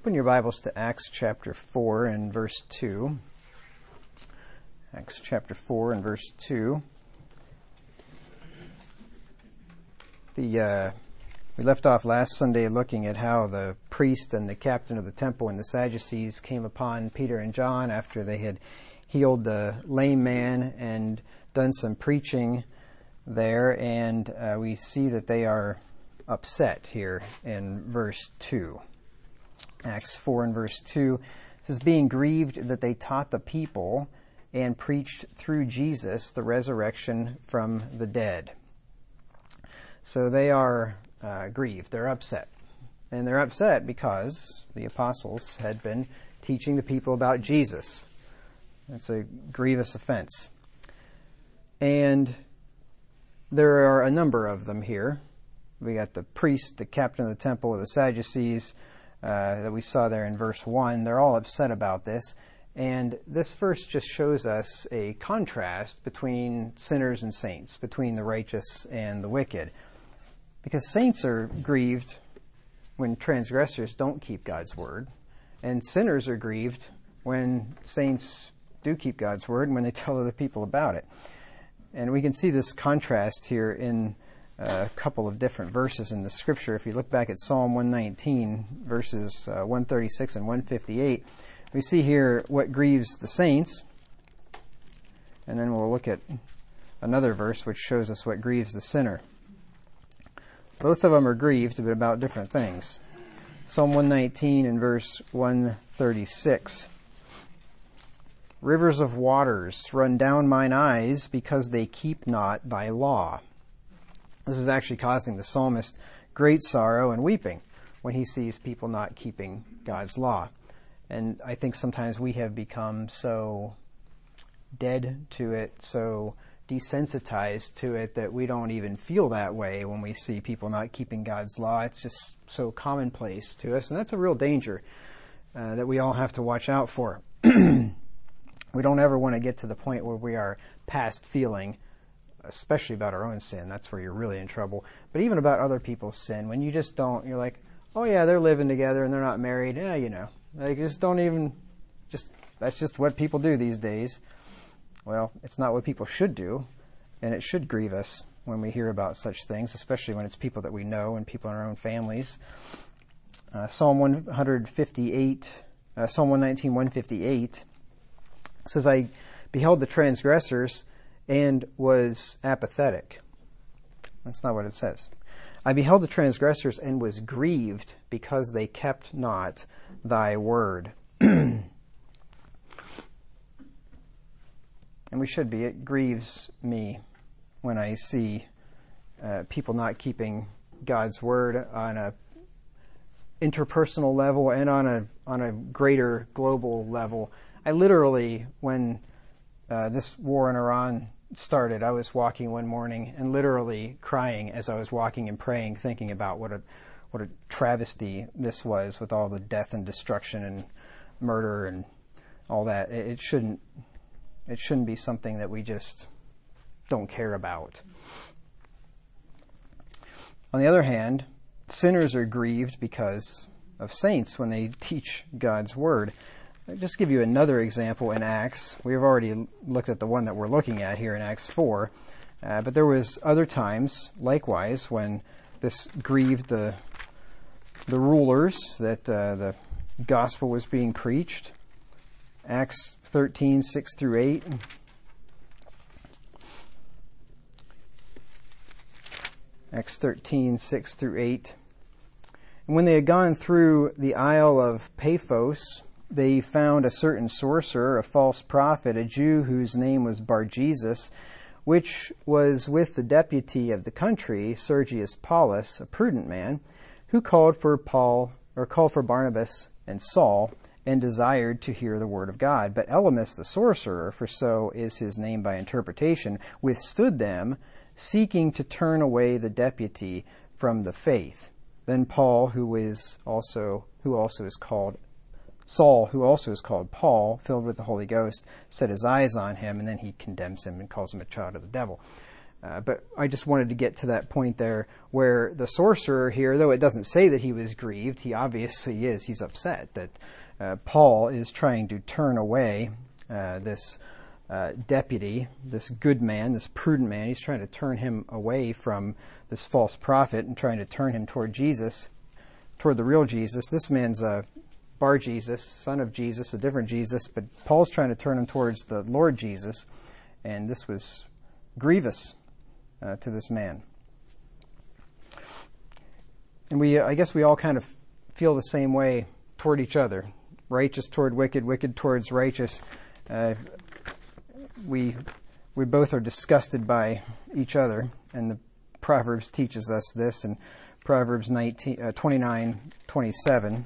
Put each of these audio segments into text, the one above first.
Open your Bibles to Acts chapter 4 and verse 2. Acts chapter 4 and verse 2. We left off last Sunday looking at how the priest and the captain of the temple and the Sadducees came upon Peter and John after they had healed the lame man and done some preaching there, and we see that they are upset here in verse 2. Acts 4 and verse 2 says, being grieved that they taught the people and preached through Jesus the resurrection from the dead. So they are grieved. They're upset. And they're upset because the apostles had been teaching the people about Jesus. It's a grievous offense. And there are a number of them here. We got the priest, the captain of the temple, the Sadducees, that we saw there in verse 1. They're all upset about this. And this verse just shows us a contrast between sinners and saints, between the righteous and the wicked. Because saints are grieved when transgressors don't keep God's word, and sinners are grieved when saints do keep God's word and when they tell other people about it. And we can see this contrast here in a couple of different verses in the scripture. If you look back at Psalm 119, verses 136 and 158, we see here what grieves the saints, and then we'll look at another verse which shows us what grieves the sinner. Both of them are grieved, but about different things. Psalm 119 and verse 136. Rivers of waters run down mine eyes because they keep not thy law. This is actually causing the psalmist great sorrow and weeping when he sees people not keeping God's law. And I think sometimes we have become so dead to it, so desensitized to it, that we don't even feel that way when we see people not keeping God's law. It's just so commonplace to us, and that's a real danger that we all have to watch out for. We don't ever want to get to the point where we are past feeling, especially about our own sin. That's where you're really in trouble. But even about other people's sin, when you just don't, you're like, oh yeah, they're living together and they're not married. Yeah, you know, they just don't even, that's just what people do these days. Well, it's not what people should do, and it should grieve us when we hear about such things, especially when it's people that we know and people in our own families. Psalm 119, 158 says, I beheld the transgressors and was apathetic. That's not what it says. I beheld the transgressors and was grieved because they kept not thy word. And we should be. It grieves me when I see people not keeping God's word on a interpersonal level and on a greater global level. I literally, when this war in Iran started, I was walking one morning and literally crying as I was walking and praying, thinking about what a travesty this was, with all the death and destruction and murder and all that. It shouldn't be something that we just don't care about. On the other hand, sinners are grieved because of saints when they teach God's word. I'll just give you another example in Acts. We've already looked at the one that we're looking at here in Acts 4, but there was other times, likewise, when this grieved the rulers, that the gospel was being preached. Acts 13, 6 through 8. Acts 13, 6 through 8. And when they had gone through the Isle of Paphos, they found a certain sorcerer, a false prophet, a Jew whose name was Bar-Jesus, which was with the deputy of the country, Sergius Paulus, a prudent man, who called for Barnabas and Saul, and desired to hear the word of God. But Elymas the sorcerer, for so is his name by interpretation, withstood them, seeking to turn away the deputy from the faith. Then Paul, who also is called Paul, filled with the Holy Ghost, set his eyes on him, and then he condemns him and calls him a child of the devil. But I just wanted to get to that point there where the sorcerer here, though it doesn't say that he was grieved, he obviously is. He's upset that Paul is trying to turn away this deputy, this good man, this prudent man. He's trying to turn him away from this false prophet and trying to turn him toward Jesus, toward the real Jesus. This man's Bar Jesus, son of Jesus, a different Jesus, but Paul's trying to turn him towards the Lord Jesus, and this was grievous to this man. And I guess we all kind of feel the same way toward each other. Righteous toward wicked, wicked towards righteous. We both are disgusted by each other, and the Proverbs teaches us this in Proverbs 29:27.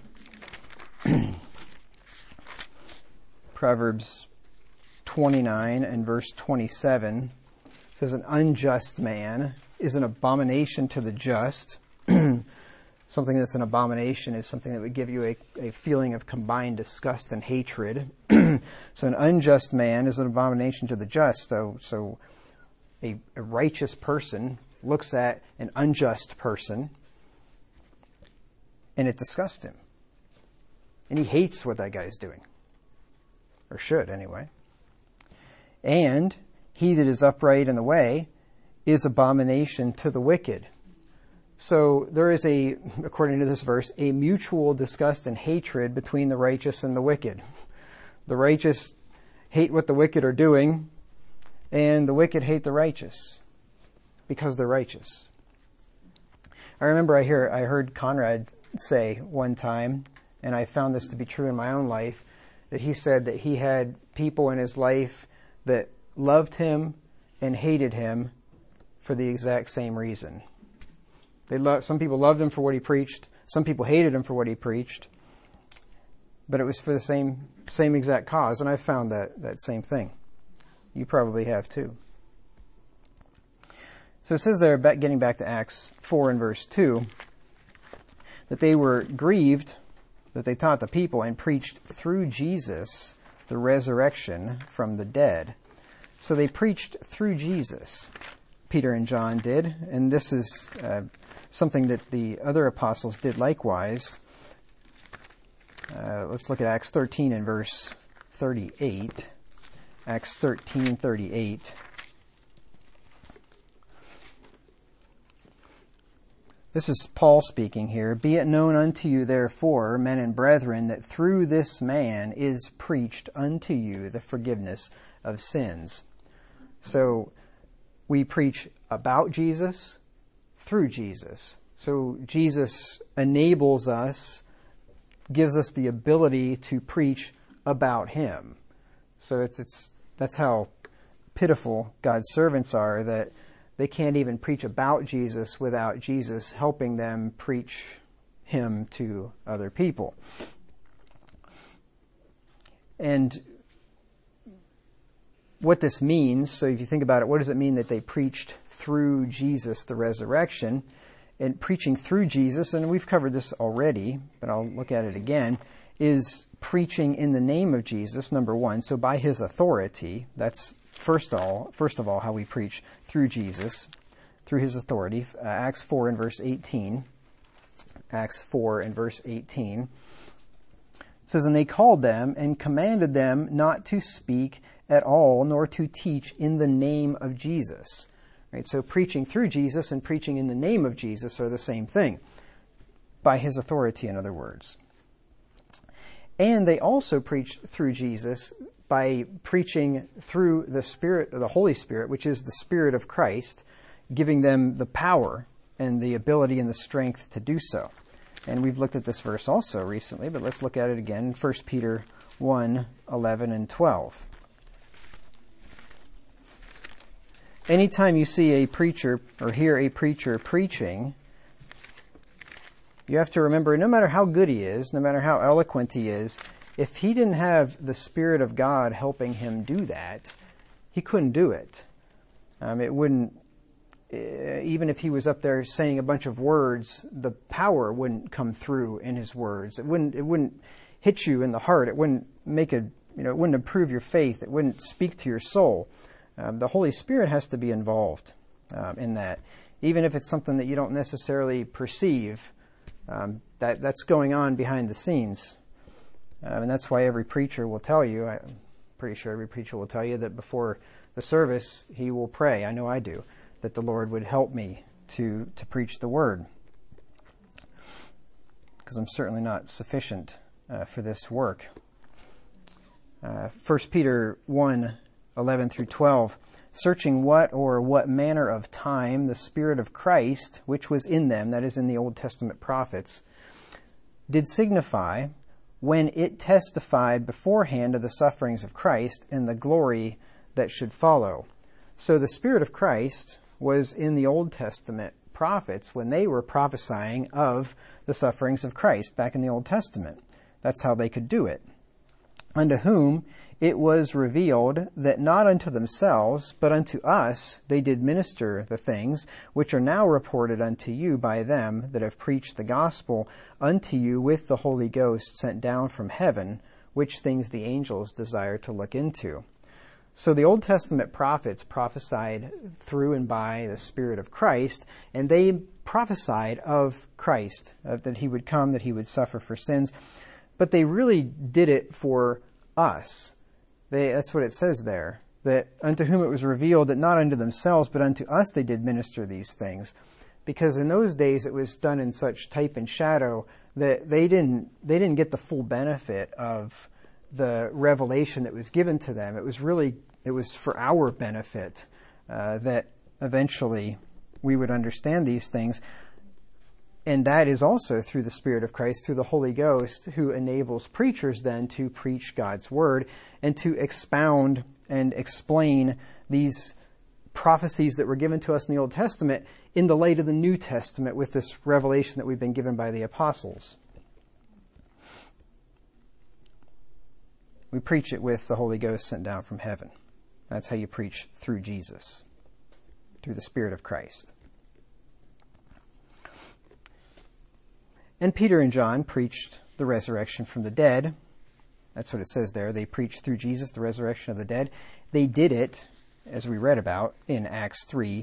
Proverbs 29 and verse 27 says, "An unjust man is an abomination to the just." Something that's an abomination is something that would give you a feeling of combined disgust and hatred. So an unjust man is an abomination to the just. So a righteous person looks at an unjust person and it disgusts him. And he hates what that guy's doing. Or should, anyway. And he that is upright in the way is abomination to the wicked. So there is according to this verse, a mutual disgust and hatred between the righteous and the wicked. The righteous hate what the wicked are doing, and the wicked hate the righteous because they're righteous. I remember I heard Conrad say one time, and I found this to be true in my own life, that he said that he had people in his life that loved him and hated him for the exact same reason. Some people loved him for what he preached. Some people hated him for what he preached. But it was for the same exact cause, and I found that same thing. You probably have too. So it says there, getting back to Acts 4 and verse 2, that they were grieved that they taught the people and preached through Jesus the resurrection from the dead. So they preached through Jesus, Peter and John did, and this is something that the other apostles did likewise. Let's look at Acts 13 and verse 38. Acts 13:38. This is Paul speaking here. "Be it known unto you, therefore, men and brethren, that through this man is preached unto you the forgiveness of sins." So we preach about Jesus, through Jesus. So Jesus enables us, gives us the ability to preach about him. So that's how pitiful God's servants are, that they can't even preach about Jesus without Jesus helping them preach him to other people. And what this means, so if you think about it, what does it mean that they preached through Jesus, the resurrection? And preaching through Jesus, and we've covered this already, but I'll look at it again, is preaching in the name of Jesus, number one. So by his authority, that's first of all how we preach through Jesus, through his authority. Acts 4 and verse 18. Acts 4 and verse 18 says, "And they called them and commanded them not to speak at all, nor to teach in the name of Jesus." Right? So preaching through Jesus and preaching in the name of Jesus are the same thing. By his authority, in other words. And they also preached through Jesus by preaching through the Spirit, the Holy Spirit, which is the Spirit of Christ, giving them the power and the ability and the strength to do so. And we've looked at this verse also recently, but let's look at it again. 1 Peter 1:11 and 12. Anytime you see a preacher or hear a preacher preaching, you have to remember, no matter how good he is, no matter how eloquent he is, if he didn't have the Spirit of God helping him do that, he couldn't do it. It wouldn't, even if he was up there saying a bunch of words, the power wouldn't come through in his words. It wouldn't hit you in the heart. It wouldn't it wouldn't improve your faith. It wouldn't speak to your soul. The Holy Spirit has to be involved in that. Even if it's something that you don't necessarily perceive, that's going on behind the scenes. And that's why every preacher will tell you, I'm pretty sure every preacher will tell you that before the service, he will pray. I know I do, that the Lord would help me to preach the word. Because I'm certainly not sufficient for this work. 1 Peter 1:11 through 12, searching what manner of time the Spirit of Christ, which was in them, that is in the Old Testament prophets, did signify when it testified beforehand of the sufferings of Christ and the glory that should follow. So the Spirit of Christ was in the Old Testament prophets when they were prophesying of the sufferings of Christ back in the Old Testament. That's how they could do it. Unto whom it was revealed that not unto themselves, but unto us they did minister the things which are now reported unto you by them that have preached the gospel unto you with the Holy Ghost sent down from heaven, which things the angels desire to look into. So the Old Testament prophets prophesied through and by the Spirit of Christ, and they prophesied of Christ, that he would come, that he would suffer for sins. But they really did it for us. That's what it says there, that unto whom it was revealed that not unto themselves, but unto us they did minister these things. Because in those days it was done in such type and shadow that they didn't get the full benefit of the revelation that was given to them. It was for our benefit that eventually we would understand these things. And that is also through the Spirit of Christ, through the Holy Ghost, who enables preachers then to preach God's Word and to expound and explain these prophecies that were given to us in the Old Testament in the light of the New Testament with this revelation that we've been given by the apostles. We preach it with the Holy Ghost sent down from heaven. That's how you preach through Jesus, through the Spirit of Christ. And Peter and John preached the resurrection from the dead. That's what it says there. They preached through Jesus the resurrection of the dead. They did it, as we read about in Acts 3,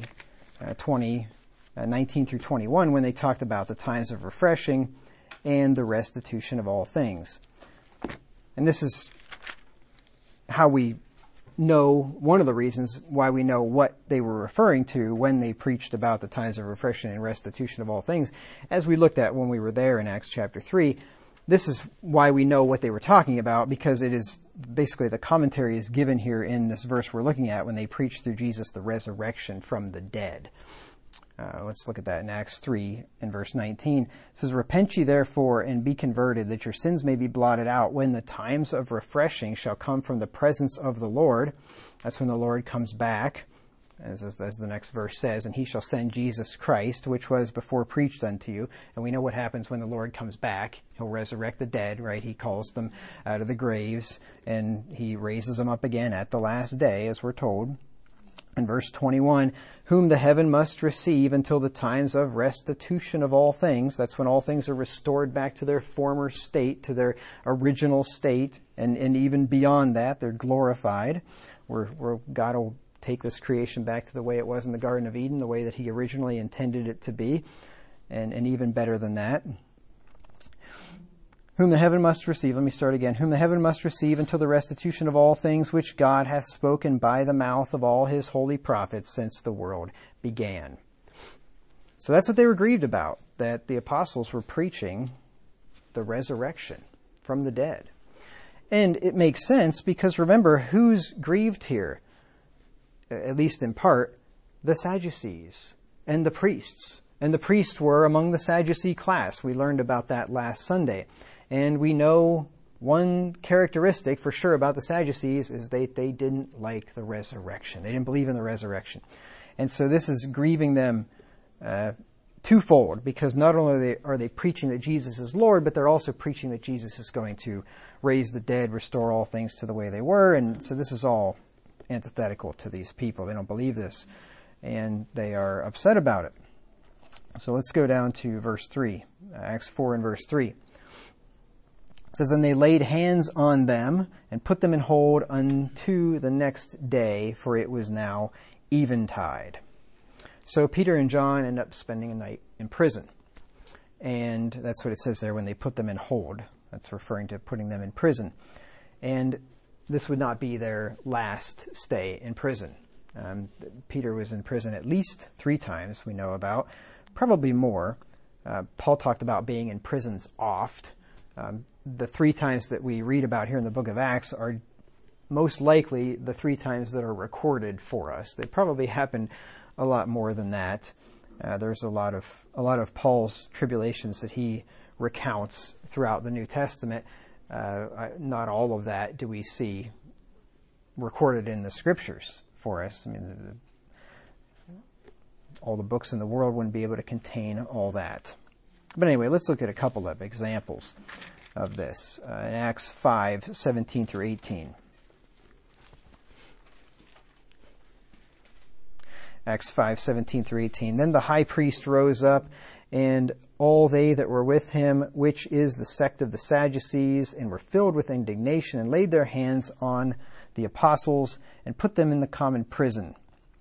19 through 21, when they talked about the times of refreshing and the restitution of all things. And this is how we know, one of the reasons why we know what they were referring to when they preached about the times of refreshing and restitution of all things. As we looked at when we were there in Acts chapter 3, this is why we know what they were talking about, because it is basically the commentary is given here in this verse we're looking at when they preached through Jesus the resurrection from the dead. Let's look at that in Acts 3 and verse 19. It says, repent ye therefore and be converted, that your sins may be blotted out, when the times of refreshing shall come from the presence of the Lord. That's when the Lord comes back, as the next verse says, and he shall send Jesus Christ, which was before preached unto you. And we know what happens when the Lord comes back. He'll resurrect the dead, right? He calls them out of the graves, and he raises them up again at the last day, as we're told. In verse 21, whom the heaven must receive until the times of restitution of all things. That's when all things are restored back to their former state, to their original state, and even beyond that, they're glorified, where God will take this creation back to the way it was in the Garden of Eden, the way that he originally intended it to be, and even better than that. Whom the heaven must receive, let me start again. Whom the heaven must receive until the restitution of all things which God hath spoken by the mouth of all his holy prophets since the world began. So that's what they were grieved about, that the apostles were preaching the resurrection from the dead. And it makes sense because remember, who's grieved here? At least in part, the Sadducees and the priests. And the priests were among the Sadducee class. We learned about that last Sunday. And we know one characteristic for sure about the Sadducees is they didn't like the resurrection. They didn't believe in the resurrection. And so this is grieving them twofold, because not only are they preaching that Jesus is Lord, but they're also preaching that Jesus is going to raise the dead, restore all things to the way they were. And so this is all antithetical to these people. They don't believe this, and they are upset about it. So let's go down to verse 3, Acts 4 and verse 3. It says, and they laid hands on them and put them in hold unto the next day, for it was now eventide. So Peter and John end up spending a night in prison. And that's what it says there when they put them in hold. That's referring to putting them in prison. And this would not be their last stay in prison. Peter was in prison at least 3 times, we know about, probably more. Paul talked about being in prisons oft. The 3 times that we read about here in the book of Acts are most likely the 3 times that are recorded for us. They probably happened a lot more than that. There's a lot of Paul's tribulations that he recounts throughout the New Testament. Not all of that do we see recorded in the Scriptures for us. I mean, all the books in the world wouldn't be able to contain all that. But anyway, let's look at a couple of examples of this in Acts 5:17 through 18. Acts 5:17 through 18. Then the high priest rose up, and all they that were with him, which is the sect of the Sadducees, and were filled with indignation, and laid their hands on the apostles, and put them in the common prison.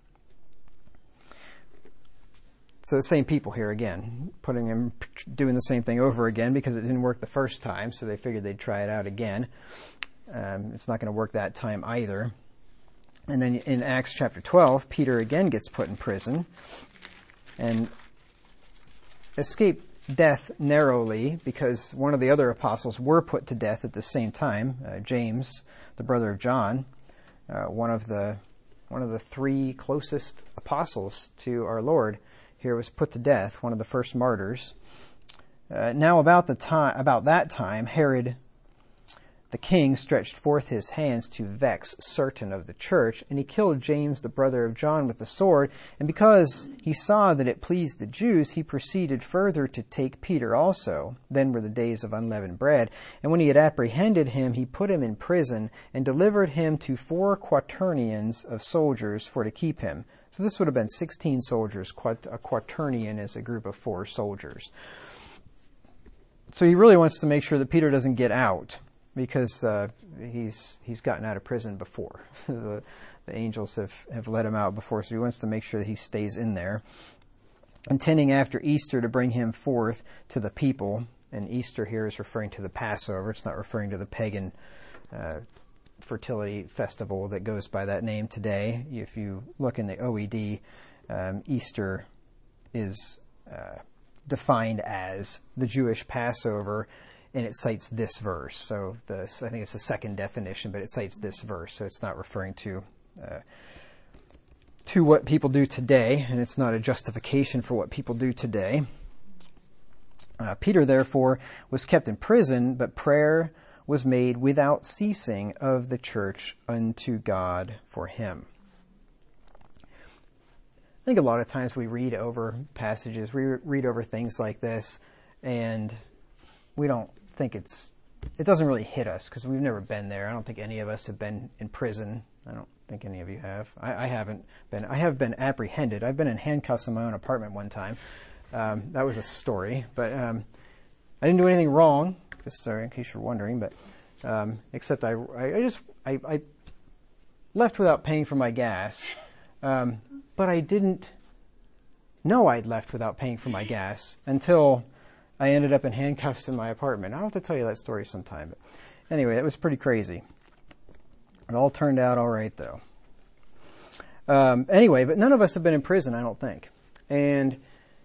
So the same people here again, doing the same thing over again because it didn't work the first time, so they figured they'd try it out again. It's not going to work that time either. And then in Acts chapter 12, Peter again gets put in prison and escaped death narrowly because one of the other apostles were put to death at the same time. James, the brother of John, one of the 3 closest apostles to our Lord, here was put to death, one of the first martyrs. Now about that time, Herod the king stretched forth his hands to vex certain of the church, and he killed James, the brother of John, with the sword. And because he saw that it pleased the Jews, he proceeded further to take Peter also. Then were the days of unleavened bread. And when he had apprehended him, he put him in prison, and delivered him to 4 quaternions of soldiers for to keep him. So this would have been 16 soldiers. A quaternion is a group of 4 soldiers. So he really wants to make sure that Peter doesn't get out, because he's gotten out of prison before. The angels have let him out before, so he wants to make sure that he stays in there. Intending after Easter to bring him forth to the people. And Easter here is referring to the Passover. It's not referring to the pagan fertility festival that goes by that name today. If you look in the OED, Easter is defined as the Jewish Passover, and it cites this verse. So I think it's the second definition, but it cites this verse. So it's not referring to what people do today, and it's not a justification for what people do today. Peter, therefore, was kept in prison, but prayer was made without ceasing of the church unto God for him. I think a lot of times we read over passages, we read over things like this, and we don't think it doesn't really hit us because we've never been there. I don't think any of us have been in prison. I don't think any of you have. I haven't been. I have been apprehended. I've been in handcuffs in my own apartment one time. That was a story, but I didn't do anything wrong. Just sorry, in case you're wondering, but except I left without paying for my gas, but I didn't know I'd left without paying for my gas until I ended up in handcuffs in my apartment. I'll have to tell you that story sometime. But anyway, it was pretty crazy. It all turned out all right, though. Anyway, but none of us have been in prison, I don't think. And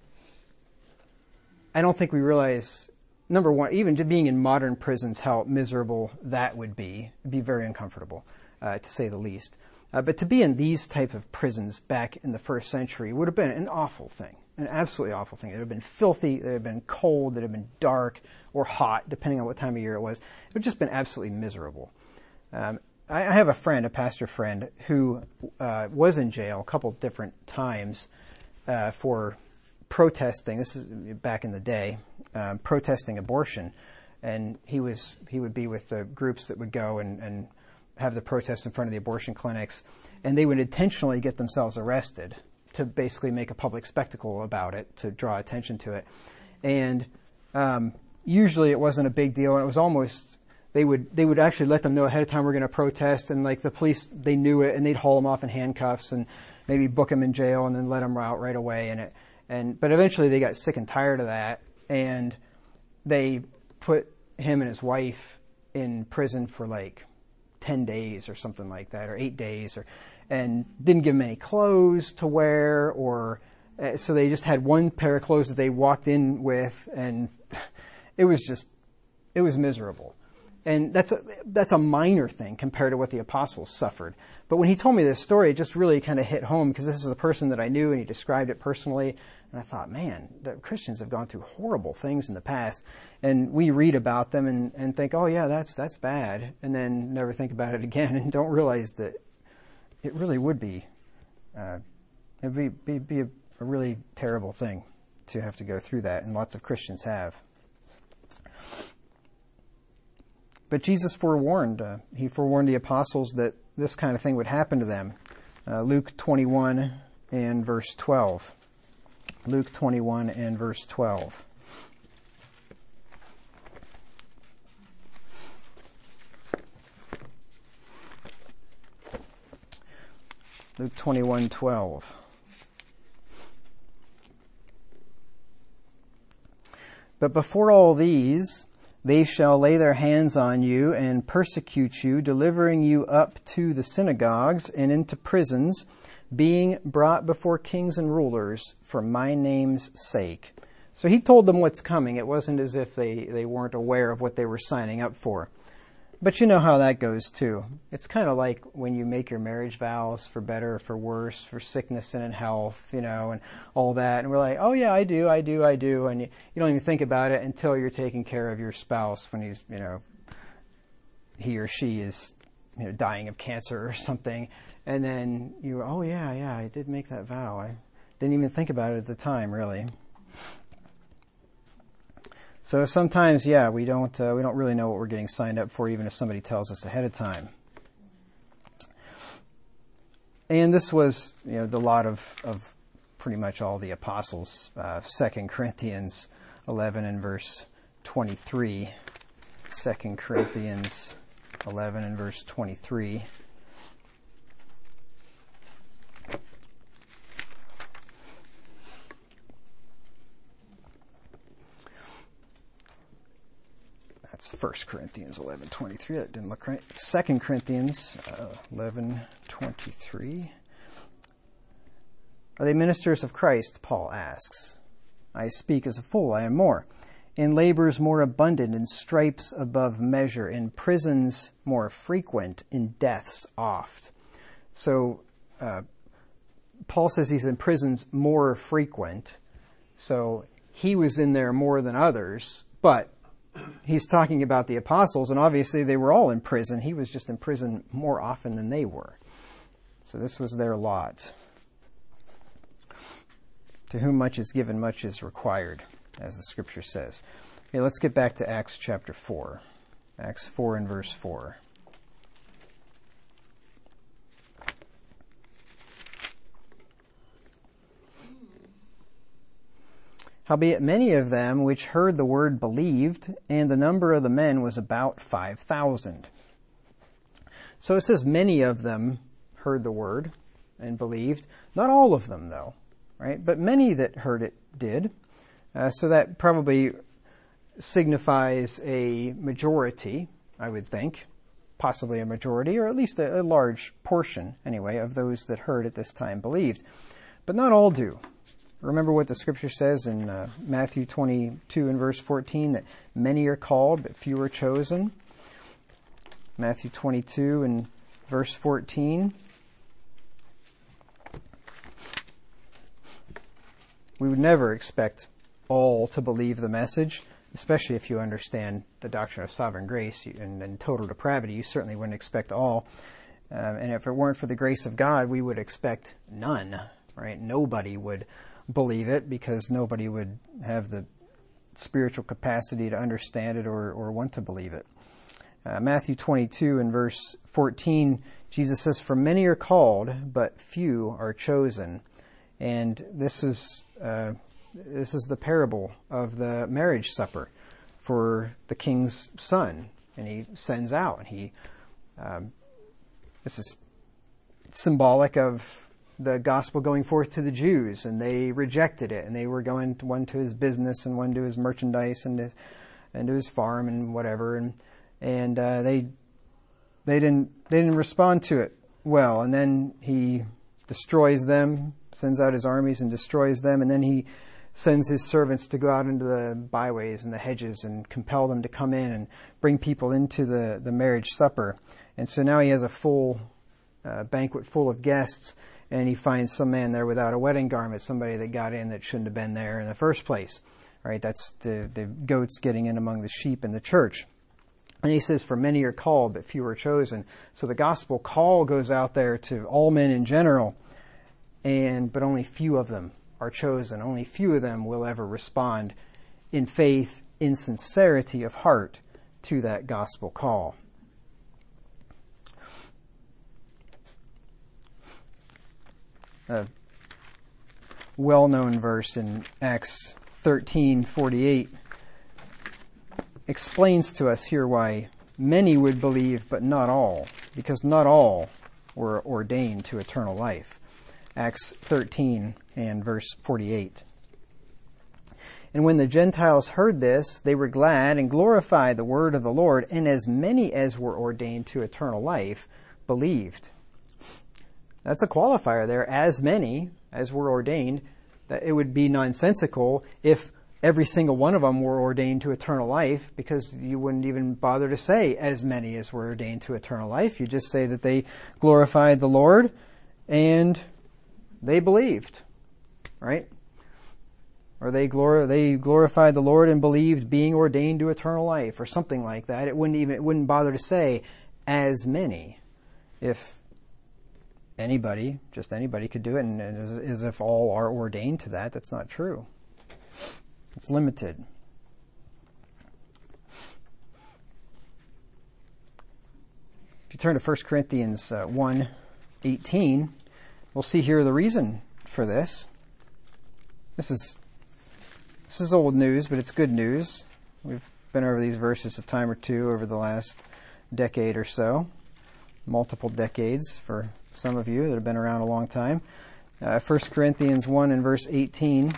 I don't think we realize, number one, even to being in modern prisons, how miserable that would be. It'd be very uncomfortable, to say the least. But to be in these type of prisons back in the first century would have been an awful thing. An absolutely awful thing. It would have been filthy, it would have been cold, it would have been dark or hot, depending on what time of year it was. It would have just been absolutely miserable. I have a friend, a pastor friend, who was in jail a couple different times for protesting. This is back in the day, protesting abortion. And he would be with the groups that would go and have the protests in front of the abortion clinics, and they would intentionally get themselves arrested to basically make a public spectacle about it, to draw attention to it. And usually it wasn't a big deal, and it was almost, they would actually let them know ahead of time we're going to protest, and like the police, they knew it, and they'd haul them off in handcuffs, and maybe book him in jail and then let him out right away. But eventually they got sick and tired of that, and they put him and his wife in prison for like 10 days or something like that, or 8 days, and didn't give him any clothes to wear, so they just had one pair of clothes that they walked in with, and it was miserable. And that's a minor thing compared to what the apostles suffered. But when he told me this story, it just really kind of hit home, because this is a person that I knew, and he described it personally. And I thought, man, the Christians have gone through horrible things in the past. And we read about them and think, oh yeah, that's bad. And then never think about it again, and don't realize that it really would be, it'd be a really terrible thing to have to go through that. And lots of Christians have. But Jesus forewarned. He forewarned the apostles that this kind of thing would happen to them. Luke 21 and verse 12. Luke 21 and verse 12. Luke 21:12. But before all these, they shall lay their hands on you and persecute you, delivering you up to the synagogues and into prisons, being brought before kings and rulers for my name's sake. So he told them what's coming. It wasn't as if they weren't aware of what they were signing up for. But you know how that goes too. It's kind of like when you make your marriage vows, for better or for worse, for sickness and in health, and all that. And we're like, oh yeah, I do. And you don't even think about it until you're taking care of your spouse when he's, he or she is, dying of cancer or something. And then oh yeah, I did make that vow. I didn't even think about it at the time, really. So sometimes, we don't really know what we're getting signed up for, even if somebody tells us ahead of time. And this was, the lot of pretty much all the apostles. 2 Corinthians 11 and verse 23. 2 Corinthians 11 and verse 23. That's 1 Corinthians 11:23. That didn't look right. 2 Corinthians 11:23. Are they ministers of Christ? Paul asks. I speak as a fool, I am more. In labors more abundant, in stripes above measure, in prisons more frequent, in deaths oft. So Paul says he's in prisons more frequent. So he was in there more than others, but he's talking about the apostles, and obviously they were all in prison. He was just in prison more often than they were. So this was their lot. To whom much is given, much is required, as the scripture says. Okay, let's get back to Acts chapter 4. Acts 4 and verse 4. Howbeit many of them which heard the word believed, and the number of the men was about 5,000. So it says many of them heard the word and believed. Not all of them, though, right? But many that heard it did. So that probably signifies a majority, I would think. Possibly a majority, or at least a large portion, anyway, of those that heard at this time believed. But not all do. Remember what the scripture says in Matthew 22 and verse 14, that many are called, but few are chosen. Matthew 22 and verse 14. We would never expect all to believe the message, especially if you understand the doctrine of sovereign grace and total depravity. You certainly wouldn't expect all. And if it weren't for the grace of God, we would expect none, right? Nobody would believe it, because nobody would have the spiritual capacity to understand it or want to believe it. Matthew 22 and verse 14, Jesus says, "For many are called, but few are chosen." And this is the parable of the marriage supper for the king's son. And he sends out, and this is symbolic of the gospel going forth to the Jews, and they rejected it, and they were going one to his business and one to his merchandise and to his farm and whatever, and they didn't respond to it well. And then he destroys them, sends out his armies and destroys them, and then he sends his servants to go out into the byways and the hedges and compel them to come in and bring people into the marriage supper. And so now he has a full banquet full of guests, and he finds some man there without a wedding garment, somebody that got in that shouldn't have been there in the first place. Right? That's the goats getting in among the sheep in the church. And he says, for many are called, but few are chosen. So the gospel call goes out there to all men in general, but only few of them are chosen. Only few of them will ever respond in faith, in sincerity of heart to that gospel call. A well-known verse in Acts 13:48 explains to us here why many would believe, but not all, because not all were ordained to eternal life. Acts 13 and verse 48. And when the Gentiles heard this, they were glad and glorified the word of the Lord, and as many as were ordained to eternal life believed. That's a qualifier there, as many as were ordained. That it would be nonsensical if every single one of them were ordained to eternal life, because you wouldn't even bother to say as many as were ordained to eternal life. You just say that they glorified the Lord and they believed, right? Or they glorified the Lord and believed, being ordained to eternal life, or something like that. It wouldn't bother to say as many if just anybody could do it, and as if all are ordained to that. That's not true. It's limited. If you turn to 1 Corinthians 1:18, we'll see here the reason for this. This is old news, but it's good news. We've been over these verses a time or two over the last decade or so. Multiple decades for some of you that have been around a long time. 1 Corinthians 1 and verse 18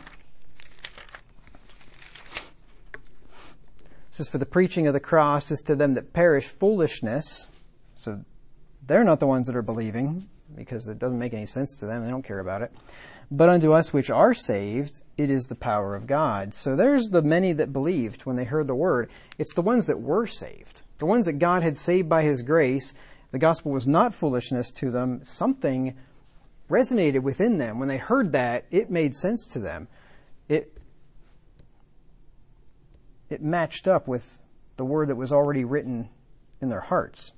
says, for the preaching of the cross is to them that perish foolishness. So they're not the ones that are believing, because it doesn't make any sense to them. They don't care about it. But unto us which are saved, it is the power of God. So there's the many that believed when they heard the word. It's the ones that were saved. The ones that God had saved by his grace. The gospel was not foolishness to them. Something resonated within them. When they heard that, it made sense to them. It matched up with the word that was already written in their hearts.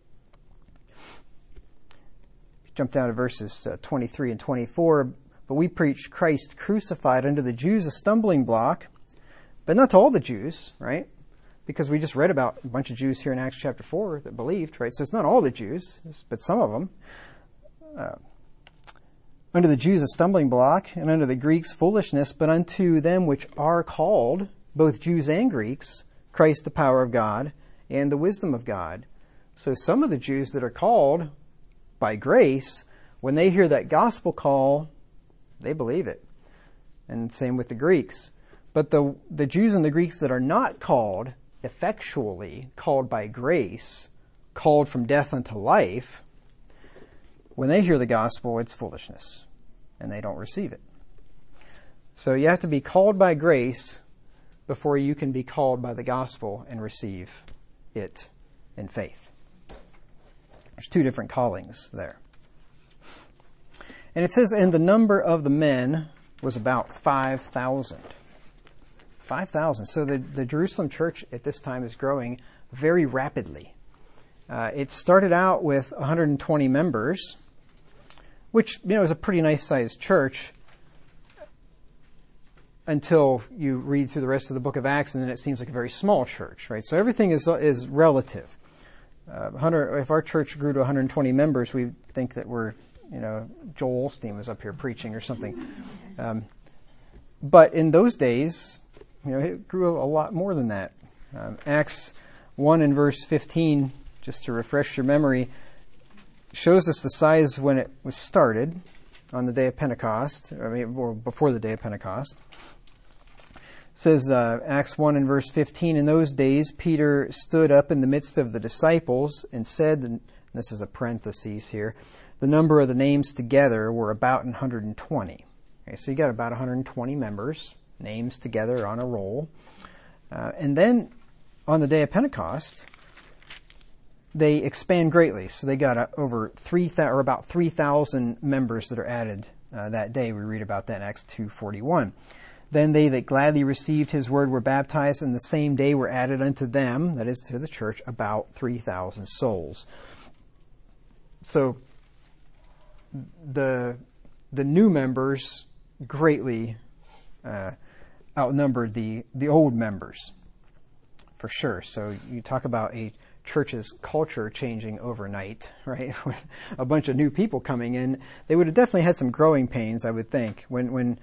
Jump down to verses 23 and 24. But we preach Christ crucified, unto the Jews a stumbling block, but not to all the Jews, right? Because we just read about a bunch of Jews here in Acts chapter 4 that believed, right? So it's not all the Jews, but some of them. Unto the Jews a stumbling block, and unto the Greeks foolishness, but unto them which are called, both Jews and Greeks, Christ the power of God and the wisdom of God. So some of the Jews that are called by grace, when they hear that gospel call, they believe it. And same with the Greeks. But the Jews and the Greeks that are not called, effectually called by grace, called from death unto life, when they hear the gospel, it's foolishness, and they don't receive it. So you have to be called by grace before you can be called by the gospel and receive it in faith. There's two different callings there. And it says, and the number of the men was about 5,000. 5,000. So the Jerusalem church at this time is growing very rapidly. It started out with 120 members, which, is a pretty nice sized church until you read through the rest of the book of Acts, and then it seems like a very small church, right? So everything is relative. If our church grew to 120 members, we think that we're, Joel Osteen was up here preaching or something. But in those days, it grew a lot more than that. Acts 1 and verse 15, just to refresh your memory, shows us the size when it was started. on the day of Pentecost, or before the day of Pentecost. It says, Acts 1 and verse 15, in those days Peter stood up in the midst of the disciples and said, and this is a parenthesis here, the number of the names together were about 120. Okay, so you got about 120 members, names together on a roll. And then on the day of Pentecost, they expand greatly. So they got over 3,000, or about 3,000 members that are added that day. We read about that in Acts 2:41. Then they that gladly received his word were baptized, and the same day were added unto them, that is to the church, about 3,000 souls. So the new members greatly outnumbered the old members, for sure. So you talk about a church's culture changing overnight, right? With a bunch of new people coming in, they would have definitely had some growing pains, I would think. When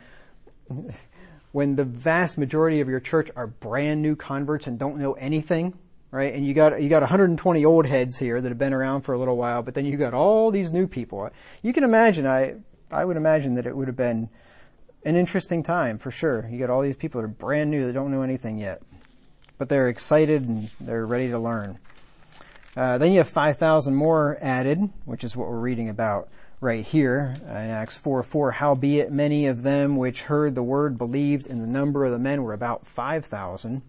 the vast majority of your church are brand new converts and don't know anything, right? And you got 120 old heads here that have been around for a little while, but then you got all these new people. You can imagine, I would imagine that it would have been an interesting time, for sure. You got all these people that are brand new that don't know anything yet, but they're excited and they're ready to learn. Then you have 5,000 more added, which is what we're reading about right here in Acts 4:4. Howbeit many of them which heard the word believed, and the number of the men were about 5,000.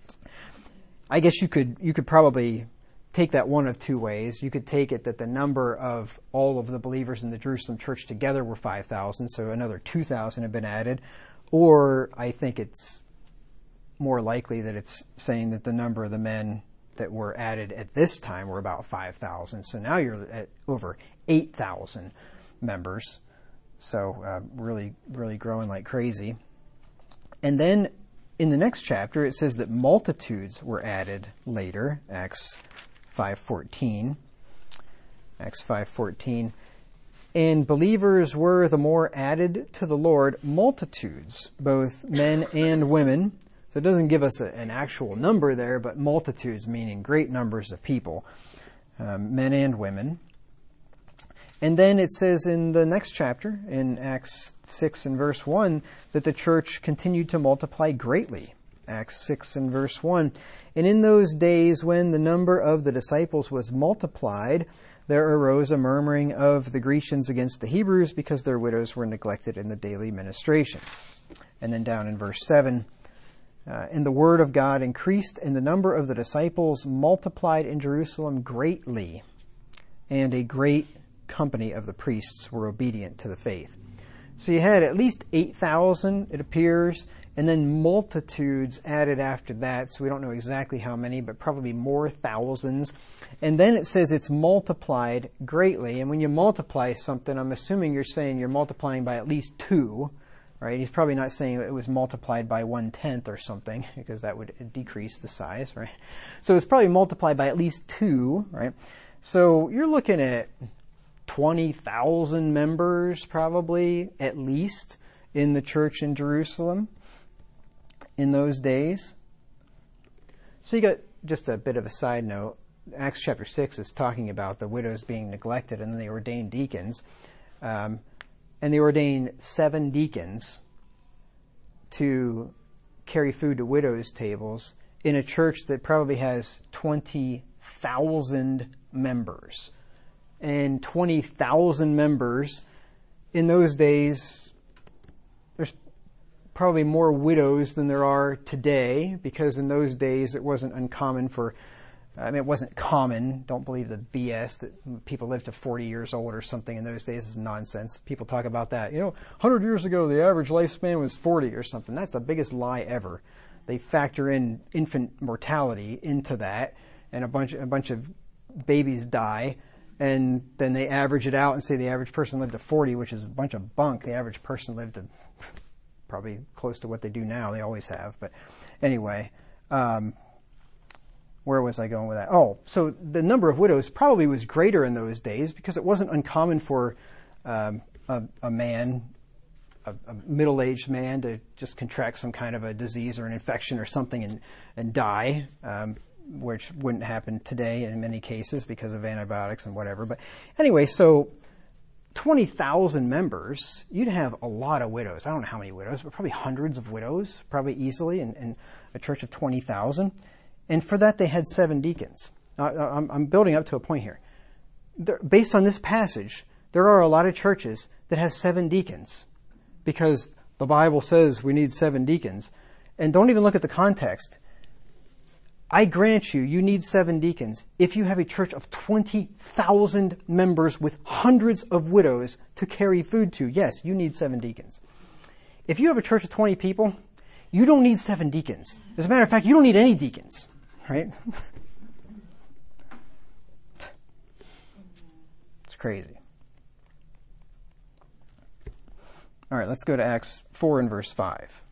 I guess you could probably take that one of two ways. You could take it that the number of all of the believers in the Jerusalem church together were 5,000, so another 2,000 have been added. Or I think it's more likely that it's saying that the number of the men that were added at this time were about 5,000. So now you're at over 8,000 members. So really, really growing like crazy. And then in the next chapter, it says that multitudes were added later, Acts 5:14. Acts 5:14. And believers were the more added to the Lord, multitudes, both men and women. So it doesn't give us an actual number there, but multitudes meaning great numbers of people, men and women. And then it says in the next chapter, in Acts 6 and verse 1, that the church continued to multiply greatly. Acts 6 and verse 1. And in those days when the number of the disciples was multiplied, there arose a murmuring of the Grecians against the Hebrews because their widows were neglected in the daily ministration. And then down in verse 7, and the word of God increased, and the number of the disciples multiplied in Jerusalem greatly, and a great company of the priests were obedient to the faith. So you had at least 8,000, it appears, and then multitudes added after that. So we don't know exactly how many, but probably more thousands. And then it says it's multiplied greatly. And when you multiply something, I'm assuming you're saying you're multiplying by at least 2. Right? He's probably not saying it was multiplied by 1/10 or something, because that would decrease the size, right? So it's probably multiplied by at least 2, right? So you're looking at 20,000 members probably, at least, in the church in Jerusalem in those days. So you got just a bit of a side note. Acts chapter 6 is talking about the widows being neglected, and then they ordained deacons. And they ordained 7 deacons to carry food to widows' tables in a church that probably has 20,000 members. And 20,000 members, in those days, there's probably more widows than there are today, because in those days it wasn't uncommon for it wasn't common. Don't believe the BS that people lived to 40 years old or something in those days is nonsense. People talk about that. 100 years ago, the average lifespan was 40 or something. That's the biggest lie ever. They factor in infant mortality into that, and a bunch of babies die, and then they average it out and say the average person lived to 40, which is a bunch of bunk. The average person lived to probably close to what they do now. They always have. But anyway, where was I going with that? Oh, so the number of widows probably was greater in those days because it wasn't uncommon for a middle-aged man to just contract some kind of a disease or an infection or something and die, which wouldn't happen today in many cases because of antibiotics and whatever. But anyway, so 20,000 members, you'd have a lot of widows. I don't know how many widows, but probably hundreds of widows, probably easily in a church of 20,000. And for that, they had 7 deacons. I'm building up to a point here. Based on this passage, there are a lot of churches that have 7 deacons because the Bible says we need 7 deacons. And don't even look at the context. I grant you, you need 7 deacons if you have a church of 20,000 members with hundreds of widows to carry food to. Yes, you need 7 deacons. If you have a church of 20 people, you don't need 7 deacons. As a matter of fact, you don't need any deacons, right? It's crazy. All right, let's go to Acts 4 and verse 5.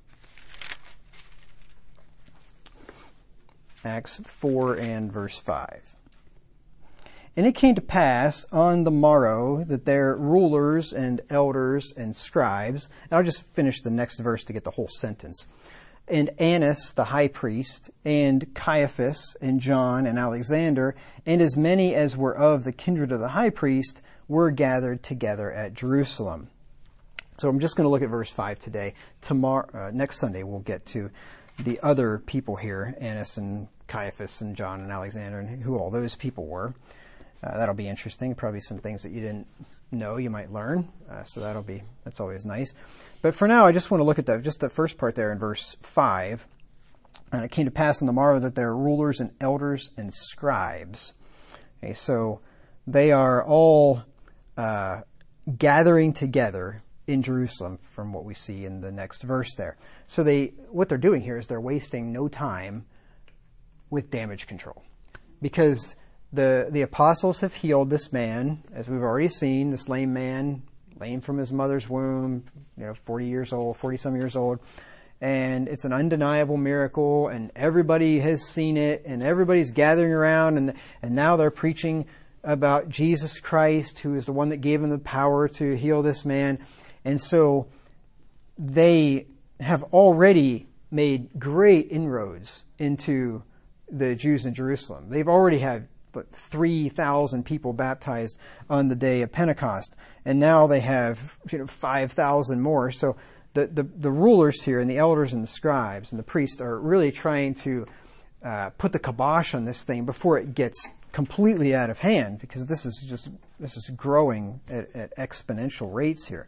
Acts 4 and verse 5. And it came to pass on the morrow that their rulers and elders and scribes, and I'll just finish the next verse to get the whole sentence, and Annas the high priest, and Caiaphas, and John, and Alexander, and as many as were of the kindred of the high priest, were gathered together at Jerusalem. So I'm just going to look at verse 5 today. Tomorrow, next Sunday, we'll get to the other people here, Annas and Caiaphas and John and Alexander, and who all those people were. That'll be interesting. Probably some things that you didn't know you might learn. So that's always nice. But for now, I just want to look at just the first part there in verse 5. And it came to pass on the morrow that there are rulers and elders and scribes. Okay, so they are all gathering together in Jerusalem from what we see in the next verse there. So what they're doing here is they're wasting no time with damage control. Because the apostles have healed this man, as we've already seen, this lame man, lame from his mother's womb, 40-some years old. And it's an undeniable miracle, and everybody has seen it, and everybody's gathering around, and now they're preaching about Jesus Christ, who is the one that gave them the power to heal this man. And so they have already made great inroads into the Jews in Jerusalem. They've already had 3,000 people baptized on the day of Pentecost, and now they have 5,000 more. So the rulers here, and the elders and the scribes and the priests, are really trying to put the kibosh on this thing before it gets completely out of hand, because this is growing at exponential rates here.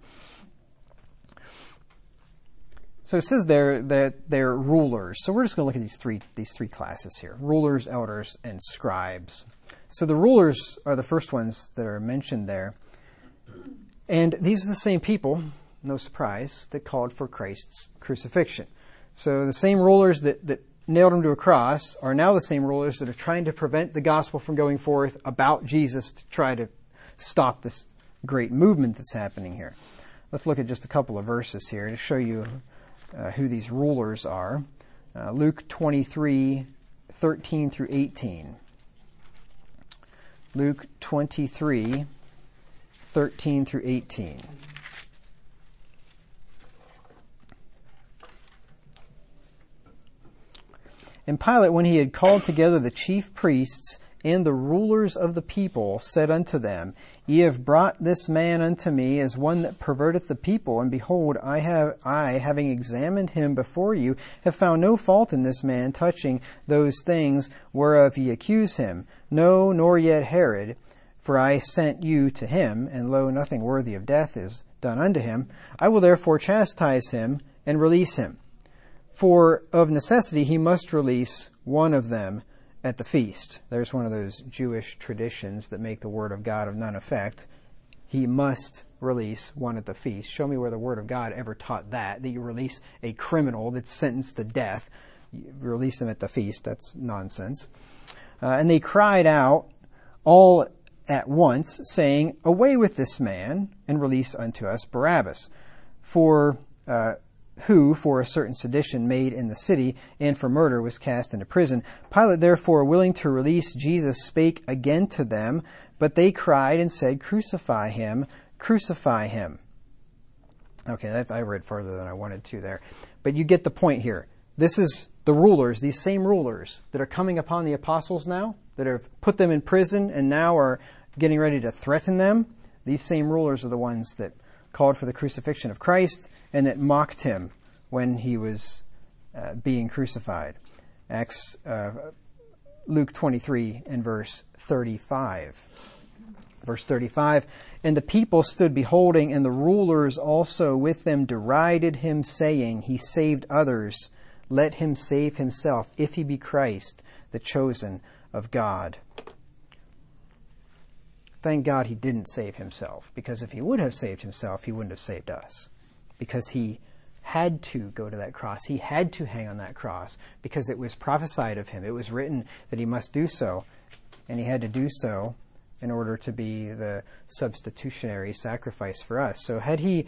So it says there that they're rulers. So we're just going to look at these three classes here: rulers, elders, and scribes. So the rulers are the first ones that are mentioned there. And these are the same people, no surprise, that called for Christ's crucifixion. So the same rulers that nailed him to a cross are now the same rulers that are trying to prevent the gospel from going forth about Jesus, to try to stop this great movement that's happening here. Let's look at just a couple of verses here to show you who these rulers are. Luke 23, 13 through 18. Luke 23, 13 through 18. And Pilate, when he had called together the chief priests and the rulers of the people, said unto them, Ye have brought this man unto me as one that perverteth the people, and behold, I, having examined him before you, have found no fault in this man touching those things whereof ye accuse him. No, nor yet Herod, for I sent you to him, and lo, nothing worthy of death is done unto him. I will therefore chastise him and release him. For of necessity he must release one of them at the feast. There's one of those Jewish traditions that make the word of God of none effect. He must release one at the feast. Show me where the word of God ever taught that you release a criminal that's sentenced to death. You release him at the feast. That's nonsense. And they cried out all at once, saying, Away with this man, and release unto us Barabbas. Who, for a certain sedition made in the city, and for murder was cast into prison. Pilate, therefore, willing to release Jesus, spake again to them, but they cried and said, Crucify him, crucify him. Okay, I read further than I wanted to there. But you get the point here. This is the rulers, these same rulers that are coming upon the apostles now, that have put them in prison and now are getting ready to threaten them. These same rulers are the ones that called for the crucifixion of Christ and that mocked him when he was being crucified. Luke 23 and verse 35. Verse 35, and the people stood beholding, and the rulers also with them derided him, saying, He saved others. Let him save himself, if he be Christ, the chosen of God. Thank God he didn't save himself, because if he would have saved himself, he wouldn't have saved us. Because he had to go to that cross. He had to hang on that cross, because it was prophesied of him. It was written that he must do so, and he had to do so in order to be the substitutionary sacrifice for us. So had he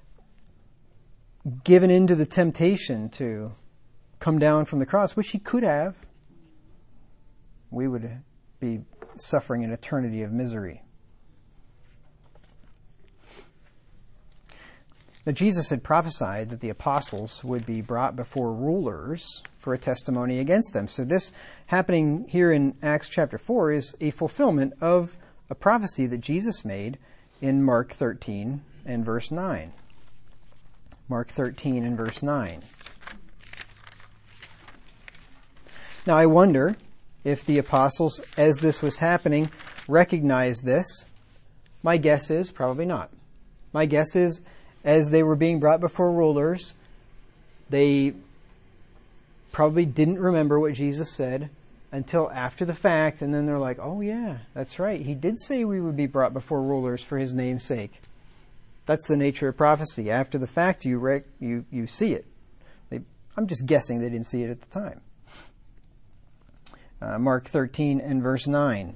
given in to the temptation to come down from the cross, which he could have, we would be suffering an eternity of misery. Now, Jesus had prophesied that the apostles would be brought before rulers for a testimony against them. So this happening here in Acts chapter 4 is a fulfillment of a prophecy that Jesus made in Mark 13 and verse 9. Mark 13 and verse 9. Now, I wonder if the apostles, as this was happening, recognized this. My guess is probably not. My guess is, as they were being brought before rulers, they probably didn't remember what Jesus said until after the fact, and then they're like, oh yeah, that's right. He did say we would be brought before rulers for his name's sake. That's the nature of prophecy. After the fact, you see it. I'm just guessing they didn't see it at the time. Mark 13 and verse 9.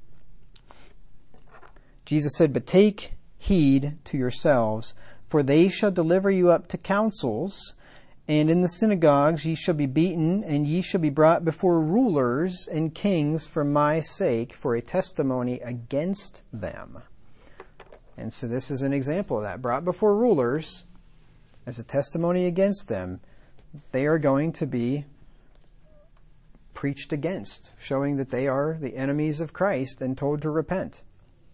Jesus said, But take heed to yourselves, for they shall deliver you up to councils, and in the synagogues ye shall be beaten, and ye shall be brought before rulers and kings for my sake, for a testimony against them. And so this is an example of that. Brought before rulers as a testimony against them, they are going to be preached against, showing that they are the enemies of Christ and told to repent.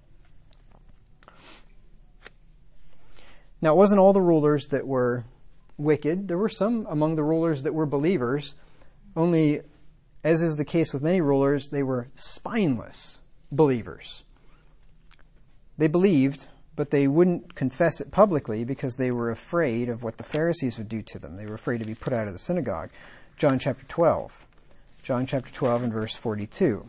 Now, it wasn't all the rulers that were wicked. There were some among the rulers that were believers. Only, as is the case with many rulers, they were spineless believers. They believed, but they wouldn't confess it publicly because they were afraid of what the Pharisees would do to them. They were afraid to be put out of the synagogue. John chapter 12. John chapter 12 and verse 42.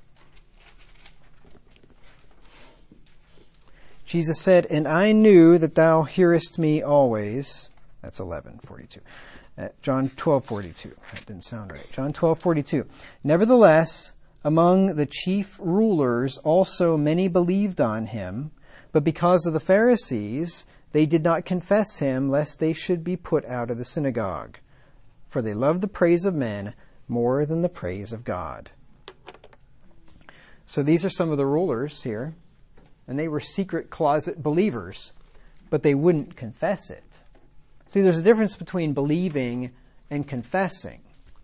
Jesus said, And I knew that thou hearest me always. That's 11:42. John 12:42. That didn't sound right. John 12:42. Nevertheless, among the chief rulers also many believed on him, but because of the Pharisees, they did not confess him, lest they should be put out of the synagogue. For they loved the praise of men more than the praise of God. So these are some of the rulers here. And they were secret closet believers, but they wouldn't confess it. See, there's a difference between believing and confessing.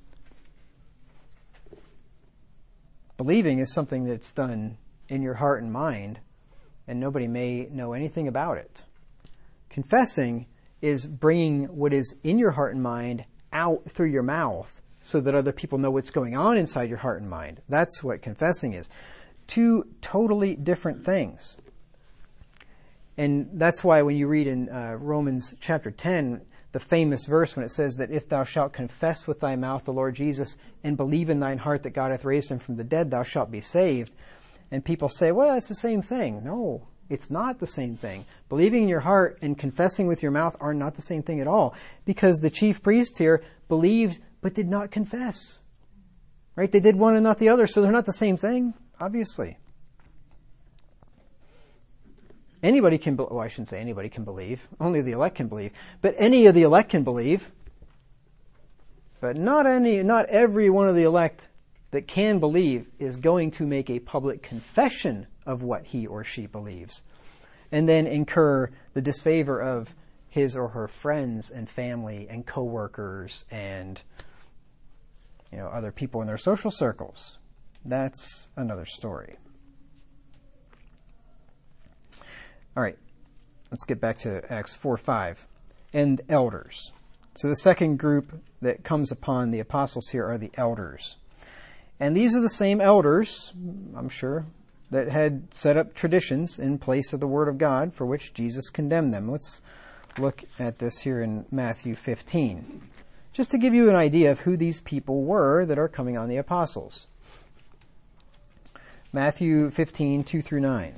Believing is something that's done in your heart and mind, and nobody may know anything about it. Confessing is bringing what is in your heart and mind out through your mouth so that other people know what's going on inside your heart and mind. That's what confessing is. Two totally different things. And that's why when you read in Romans chapter 10, the famous verse when it says that if thou shalt confess with thy mouth the Lord Jesus and believe in thine heart that God hath raised him from the dead, thou shalt be saved. And people say, well, it's the same thing. No, it's not the same thing. Believing in your heart and confessing with your mouth are not the same thing at all. Because the chief priest here believed but did not confess. Right? They did one and not the other, so they're not the same thing. Obviously. Anybody can, well, I shouldn't say anybody can believe. Only the elect can believe. But any of the elect can believe. But not every one of the elect that can believe is going to make a public confession of what he or she believes. And then incur the disfavor of his or her friends and family and coworkers and, other people in their social circles. That's another story. All right, let's get back to Acts 4:5. And elders. So the second group that comes upon the apostles here are the elders. And these are the same elders, I'm sure, that had set up traditions in place of the Word of God for which Jesus condemned them. Let's look at this here in Matthew 15, just to give you an idea of who these people were that are coming on the apostles. Matthew 15, 2 through 9.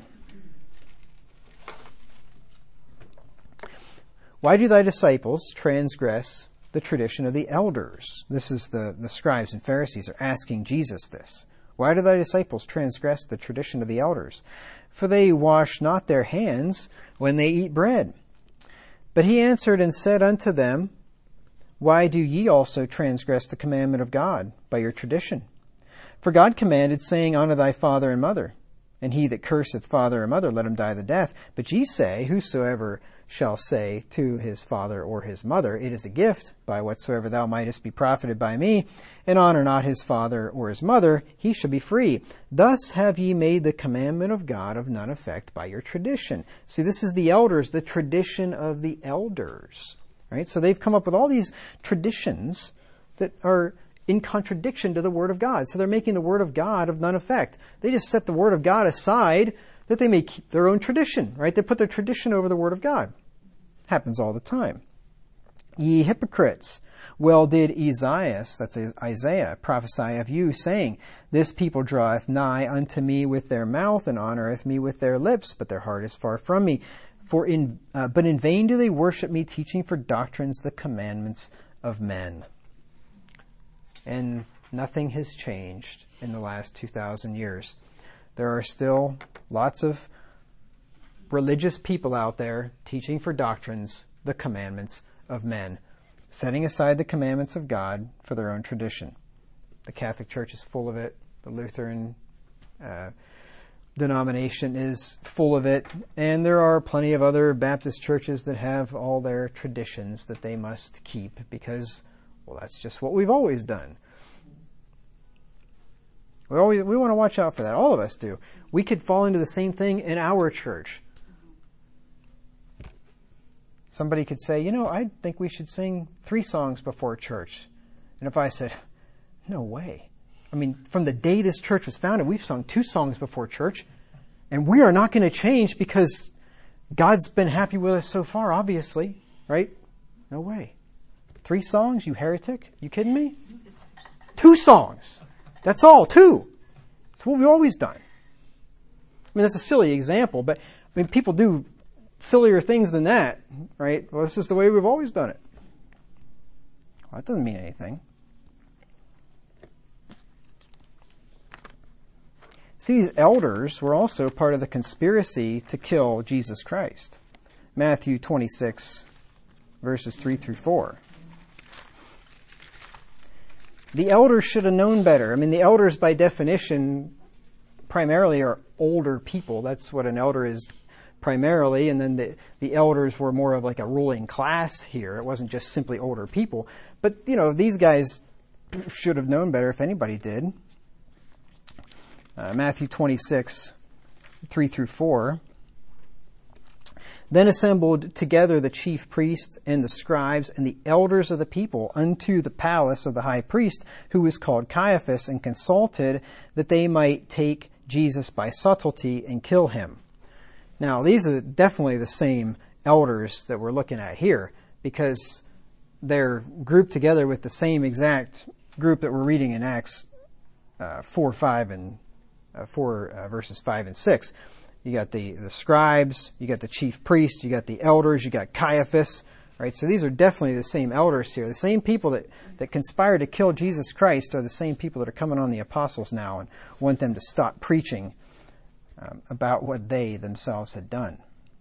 Why do thy disciples transgress the tradition of the elders? This is the scribes and Pharisees are asking Jesus this. Why do thy disciples transgress the tradition of the elders? For they wash not their hands when they eat bread. But he answered and said unto them, Why do ye also transgress the commandment of God by your tradition? For God commanded, saying, Honor thy father and mother, and he that curseth father or mother, let him die the death. But ye say, Whosoever shall say to his father or his mother, It is a gift, by whatsoever thou mightest be profited by me, and honor not his father or his mother, he shall be free. Thus have ye made the commandment of God of none effect by your tradition. See, this is the elders, the tradition of the elders. Right? So they've come up with all these traditions that are in contradiction to the Word of God. So they're making the Word of God of none effect. They just set the Word of God aside that they may keep their own tradition, right? They put their tradition over the Word of God. Happens all the time. Ye hypocrites, well did Esaias, that's Isaiah, prophesy of you, saying, This people draweth nigh unto me with their mouth, and honoreth me with their lips, but their heart is far from me. But in vain do they worship me, teaching for doctrines the commandments of men. And nothing has changed in the last 2,000 years. There are still lots of religious people out there teaching for doctrines the commandments of men, setting aside the commandments of God for their own tradition. The Catholic Church is full of it. The Lutheran denomination is full of it. And there are plenty of other Baptist churches that have all their traditions that they must keep because, well, that's just what we've always done. We want to watch out for that. All of us do. We could fall into the same thing in our church. Somebody could say, I think we should sing 3 songs before church. And if I said, no way. I mean, from the day this church was founded, we've sung 2 songs before church. And we are not going to change because God's been happy with us so far, obviously. Right? No way. 3 songs, you heretic? You kidding me? 2 songs. That's all, 2. It's what we've always done. I mean, that's a silly example, but people do sillier things than that, right? Well, this is the way we've always done it. Well, that doesn't mean anything. See, these elders were also part of the conspiracy to kill Jesus Christ. Matthew 26, verses 3 through 4. The elders should have known better. I mean, the elders, by definition, primarily are older people. That's what an elder is primarily. And then the elders were more of like a ruling class here. It wasn't just simply older people. But, these guys should have known better if anybody did. Matthew 26, 3 through 4. Then assembled together the chief priests and the scribes and the elders of the people unto the palace of the high priest, who was called Caiaphas, and consulted that they might take Jesus by subtlety and kill him. Now, these are definitely the same elders that we're looking at here, because they're grouped together with the same exact group that we're reading in Acts 4 verses 5 and 6. You got the scribes, you got the chief priests, you got the elders, you got Caiaphas, right? So these are definitely the same elders here. The same people that conspired to kill Jesus Christ are the same people that are coming on the apostles now and want them to stop preaching about what they themselves had done.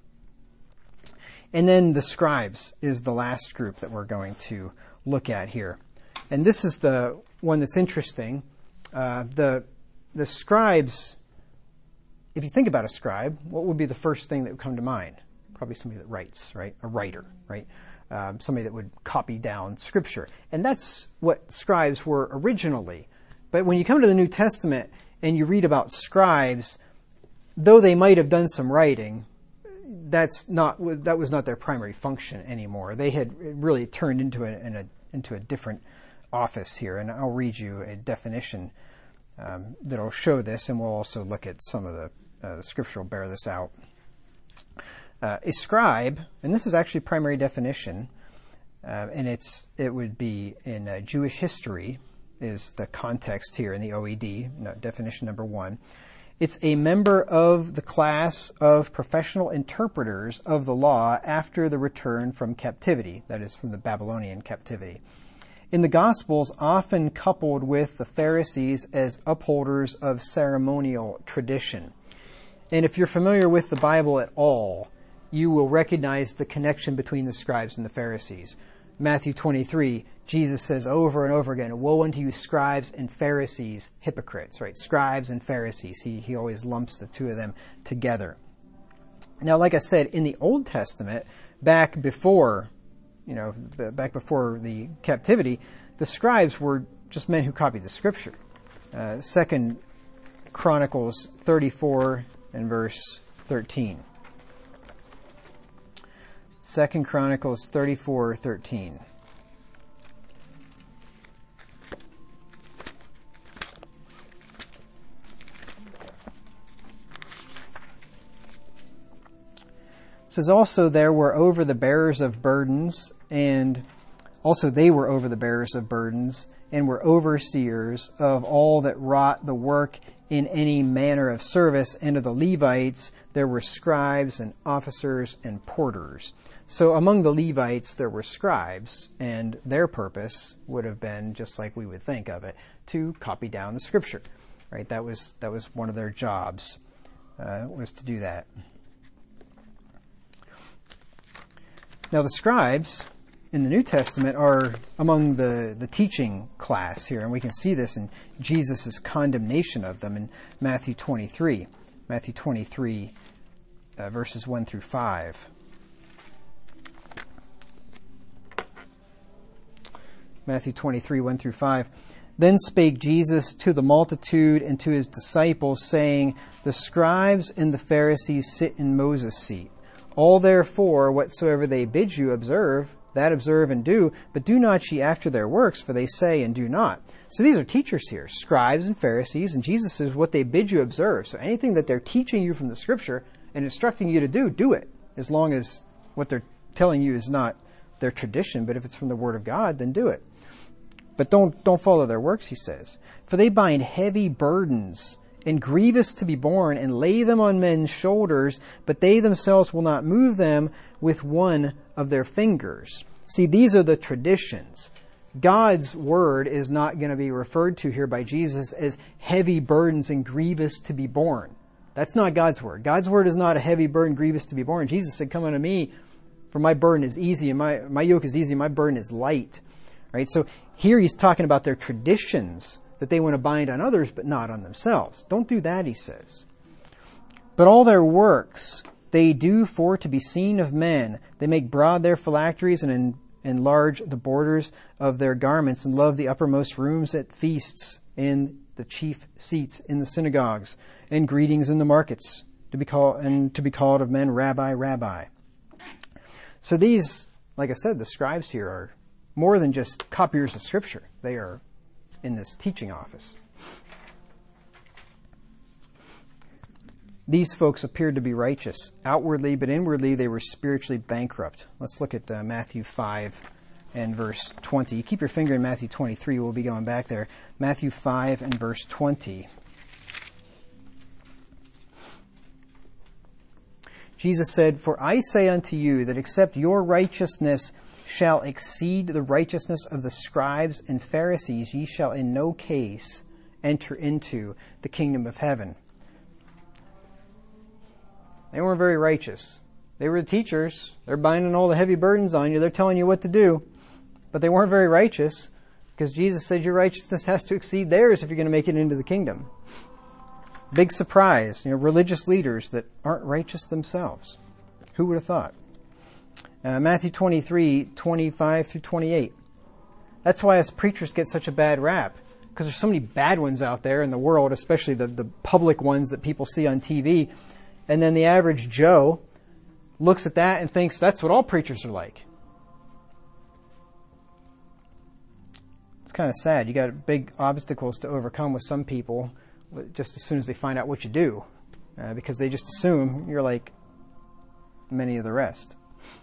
And then the scribes is the last group that we're going to look at here. And this is the one that's interesting. The scribes, if you think about a scribe, what would be the first thing that would come to mind? Probably somebody that writes, right? A writer, right? Somebody that would copy down scripture. And that's what scribes were originally. But when you come to the New Testament and you read about scribes, though they might have done some writing, that was not their primary function anymore. They had really turned into a different office here, and I'll read you a definition that'll show this, and we'll also look at some of the scripture will bear this out. A scribe, and this is actually primary definition, and it would be in Jewish history is the context here in the OED, definition number 1. It's a member of the class of professional interpreters of the law after the return from captivity, that is, from the Babylonian captivity. In the Gospels, often coupled with the Pharisees as upholders of ceremonial tradition. And if you're familiar with the Bible at all, you will recognize the connection between the scribes and the Pharisees. Matthew 23, Jesus says over and over again, "Woe unto you, scribes and Pharisees, hypocrites," right? Scribes and Pharisees. He always lumps the two of them together. Now, like I said, in the Old Testament, back before the captivity, the scribes were just men who copied the scripture. 2 Chronicles 34 and verse 13. 2 Chronicles 34:13. It says, "Also there were over the bearers of burdens, and also they were over the bearers of burdens, and were overseers of all that wrought the work in any manner of service, and of the Levites there were scribes and officers and porters." So among the Levites there were scribes, and their purpose would have been, just like we would think of it, to copy down the scripture. Right? That was one of their jobs, was to do that. Now the scribes in the New Testament are among the teaching class here, and we can see this in Jesus' condemnation of them in Matthew 23. Matthew 23, verses 1 through 5. Matthew 23, 1 through 5. "Then spake Jesus to the multitude and to his disciples, saying, The scribes and the Pharisees sit in Moses' seat. All therefore whatsoever they bid you observe, that observe and do, but do not ye after their works, for they say and do not." So these are teachers here, scribes and Pharisees, and Jesus says what they bid you observe. So anything that they're teaching you from the scripture and instructing you to do it, as long as what they're telling you is not their tradition, but if it's from the Word of God, then do it. But don't follow their works, he says. "For they bind heavy burdens and grievous to be borne, and lay them on men's shoulders, but they themselves will not move them with one of their fingers." See, these are the traditions. God's word is not going to be referred to here by Jesus as heavy burdens and grievous to be borne. That's not God's word. God's word is not a heavy burden, grievous to be borne. Jesus said, "Come unto me, for my burden is easy, and my yoke is easy, and my burden is light." Right? So here he's talking about their traditions that they want to bind on others, but not on themselves. Don't do that, he says. "But all their works they do for to be seen of men. They make broad their phylacteries and enlarge the borders of their garments, and love the uppermost rooms at feasts and the chief seats in the synagogues, and greetings in the markets, to be called of men, Rabbi, Rabbi." So these, like I said, the scribes here are more than just copiers of scripture. They are in this teaching office. These folks appeared to be righteous outwardly, but inwardly they were spiritually bankrupt. Let's look at Matthew 5 and verse 20. You keep your finger in Matthew 23. We'll be going back there. Matthew 5 and verse 20. Jesus said, "For I say unto you that except your righteousness shall exceed the righteousness of the scribes and Pharisees, ye shall in no case enter into the kingdom of heaven." They weren't very righteous. They were the teachers. They're binding all the heavy burdens on you. They're telling you what to do. But they weren't very righteous, because Jesus said your righteousness has to exceed theirs if you're going to make it into the kingdom. Big surprise. Religious leaders that aren't righteous themselves. Who would have thought? Matthew 23, 25 through 28. That's why us preachers get such a bad rap, because there's so many bad ones out there in the world, especially the public ones that people see on TV. And then the average Joe looks at that and thinks that's what all preachers are like. It's kind of sad. You got big obstacles to overcome with some people just as soon as they find out what you do, because they just assume you're like many of the rest.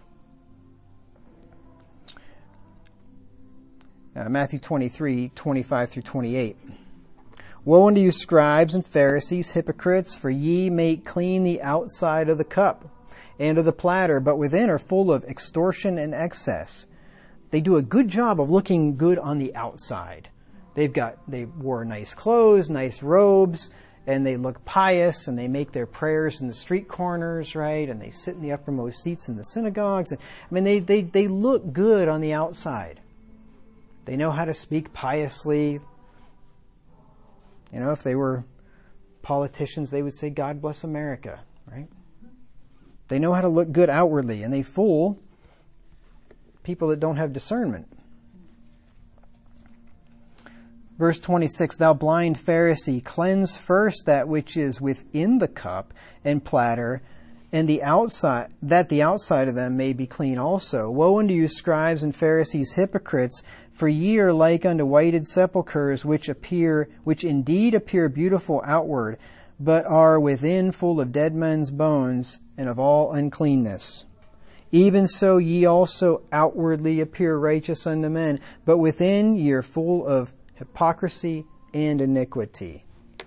Matthew 23:25 through 28. Woe unto you, scribes and Pharisees, hypocrites, for ye make clean the outside of the cup and of the platter, but within are full of extortion and excess. They do a good job of looking good on the outside. They wore nice clothes, nice robes, and they look pious, and they make their prayers in the street corners, right? And they sit in the uppermost seats in the synagogues. And, I mean, they look good on the outside. They know how to speak piously. You know, if they were politicians, they would say, God bless America, right? They know how to look good outwardly, and they fool people that don't have discernment. Verse 26, Thou blind Pharisee, cleanse first that which is within the cup and platter, and the outside, that the outside of them may be clean also. Woe unto you, scribes and Pharisees, hypocrites, for ye are like unto whited sepulchres, which indeed appear beautiful outward, but are within full of dead men's bones and of all uncleanness. Even so ye also outwardly appear righteous unto men, but within ye are full of hypocrisy and iniquity.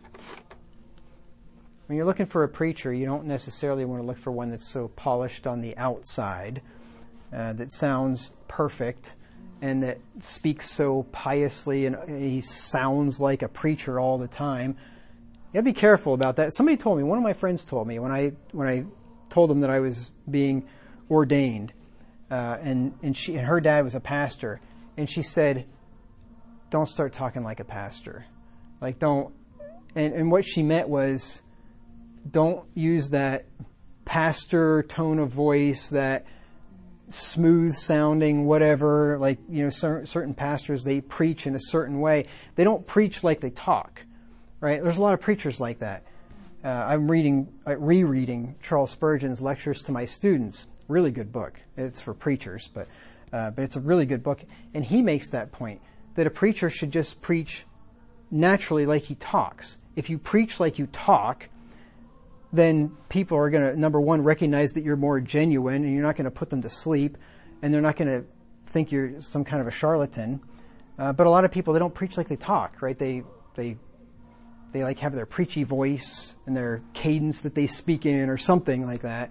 When you're looking for a preacher, you don't necessarily want to look for one that's so polished on the outside, that sounds perfect, and that speaks so piously, and he sounds like a preacher all the time. You gotta be careful about that. Somebody told me, one of my friends told me, when I told them that I was being ordained, and her dad was a pastor, and she said, don't start talking like a pastor. Like, don't, and what she meant was, don't use that pastor tone of voice, that smooth sounding whatever, like, you know, certain pastors, they preach in a certain way. They don't preach like they talk, right? There's a lot of preachers like that. I'm rereading Charles Spurgeon's Lectures to My Students. Really good book. It's for preachers, but it's a really good book. And he makes that point, that a preacher should just preach naturally like he talks. If you preach like you talk, then people are going to, number one, recognize that you're more genuine, and you're not going to put them to sleep, and they're not going to think you're some kind of a charlatan. But a lot of people, they don't preach like they talk, right? They like have their preachy voice and their cadence that they speak in, or something like that.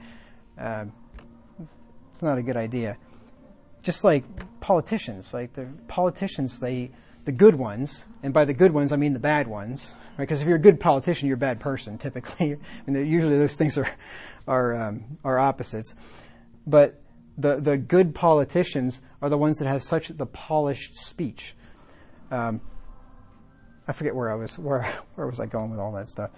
It's not a good idea. Just like politicians, the good ones, and by the good ones I mean the bad ones, right? Because if you're a good politician, you're a bad person, typically. And usually those things are opposites. But the good politicians are the ones that have such the polished speech. I forget where was I going with all that stuff?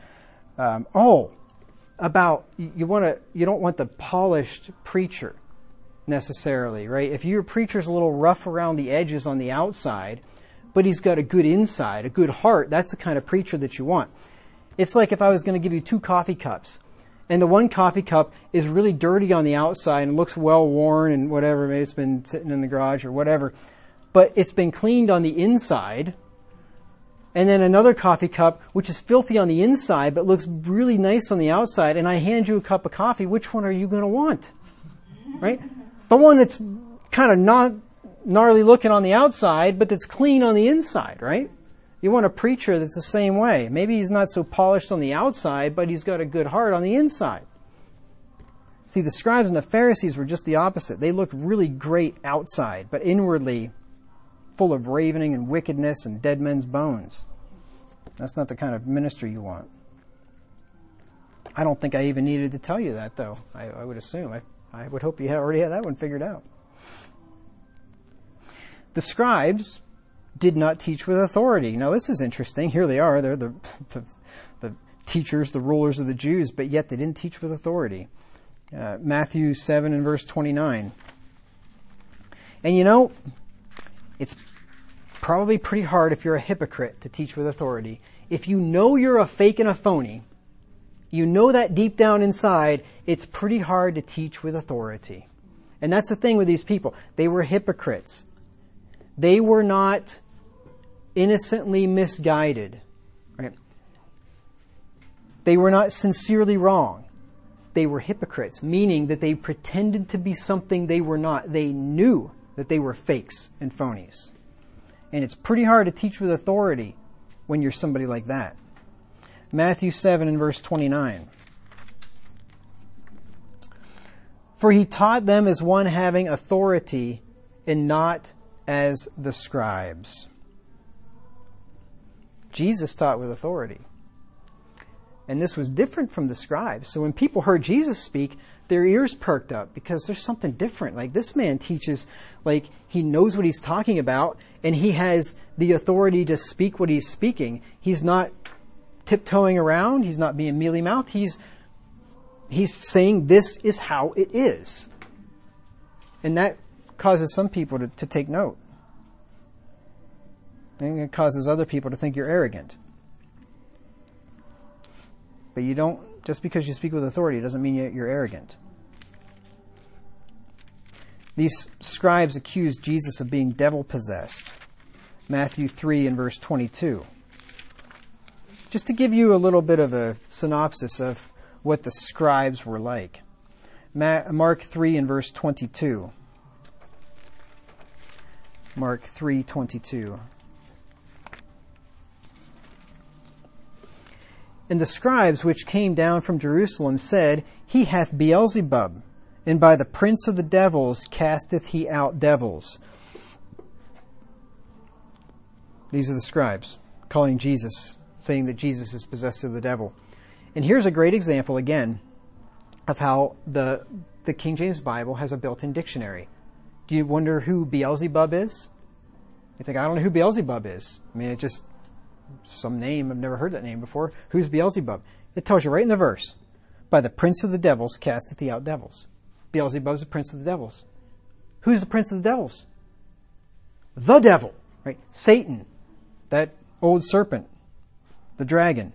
About you don't want the polished preacher necessarily, right? If your preacher's a little rough around the edges on the outside, but he's got a good inside, a good heart, that's the kind of preacher that you want. It's like if I was going to give you 2 coffee cups, and the one coffee cup is really dirty on the outside and looks well worn and whatever, maybe it's been sitting in the garage or whatever, but it's been cleaned on the inside. And then another coffee cup, which is filthy on the inside, but looks really nice on the outside, and I hand you a cup of coffee, which one are you going to want? Right? The one that's kind of not gnarly looking on the outside, but that's clean on the inside, right? You want a preacher that's the same way. Maybe he's not so polished on the outside, but he's got a good heart on the inside. See, the scribes and the Pharisees were just the opposite. They looked really great outside, but inwardly full of ravening and wickedness and dead men's bones. That's not the kind of ministry you want. I don't think I even needed to tell you that, though. I would assume. I would hope you already had that one figured out. The scribes did not teach with authority. Now, this is interesting. Here they are. They're the teachers, the rulers of the Jews, but yet they didn't teach with authority. Matthew 7 and verse 29. And you know, it's probably pretty hard if you're a hypocrite to teach with authority. If you know you're a fake and a phony, you know that deep down inside, it's pretty hard to teach with authority. And that's the thing with these people. They were hypocrites. They were not innocently misguided. Right? They were not sincerely wrong. They were hypocrites, meaning that they pretended to be something they were not. They knew that they were fakes and phonies. And it's pretty hard to teach with authority when you're somebody like that. Matthew 7 and verse 29. For he taught them as one having authority and not as the scribes. Jesus taught with authority. And this was different from the scribes. So when people heard Jesus speak, their ears perked up because there's something different. Like, this man teaches like he knows what he's talking about, and he has the authority to speak what he's speaking. He's not tiptoeing around. He's not being mealy-mouthed. He's saying this is how it is. And that causes some people to take note. And it causes other people to think you're arrogant. But you don't, just because you speak with authority doesn't mean you're arrogant. These scribes accused Jesus of being devil-possessed. Matthew 3 and verse 22. Just to give you a little bit of a synopsis of what the scribes were like. Mark 3 and verse 22. Mark 3:22. And the scribes which came down from Jerusalem said, He hath Beelzebub, and by the prince of the devils casteth he out devils. These are the scribes calling Jesus, saying that Jesus is possessed of the devil. And here's a great example, again, of how the King James Bible has a built-in dictionary. Do you wonder who Beelzebub is? You think, I don't know who Beelzebub is. I mean, it just... some name, I've never heard that name before. Who's Beelzebub? It tells you right in the verse. By the prince of the devils casteth he out devils. Beelzebub's the prince of the devils. Who's the prince of the devils? The devil, right? Satan, that old serpent, the dragon.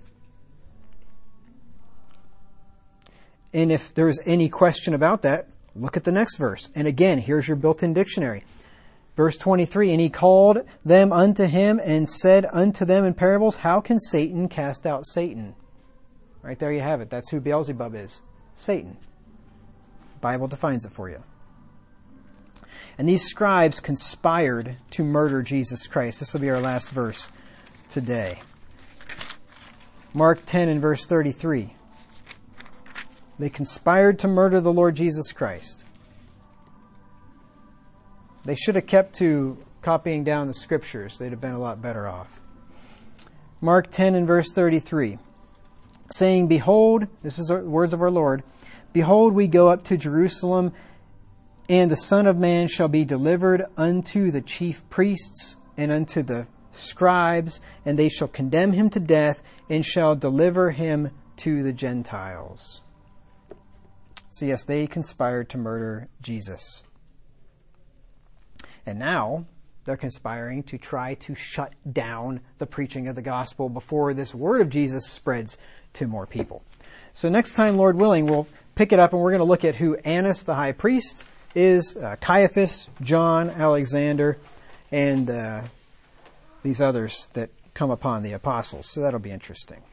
And if there's any question about that, look at the next verse. And again, here's your built-in dictionary. Verse 23, and he called them unto him and said unto them in parables, how can Satan cast out Satan? Right there you have it. That's who Beelzebub is. Satan. The Bible defines it for you. And these scribes conspired to murder Jesus Christ. This will be our last verse today. Mark 10 and verse 33. They conspired to murder the Lord Jesus Christ. They should have kept to copying down the scriptures. They'd have been a lot better off. Mark 10 and verse 33. Saying, Behold, this is the words of our Lord, Behold, we go up to Jerusalem, and the Son of Man shall be delivered unto the chief priests and unto the scribes, and they shall condemn him to death, and shall deliver him to the Gentiles. So yes, they conspired to murder Jesus. And now they're conspiring to try to shut down the preaching of the gospel before this word of Jesus spreads to more people. So next time, Lord willing, we'll pick it up and we're going to look at who Annas the high priest is, Caiaphas, John, Alexander, and these others that come upon the apostles. So that'll be interesting.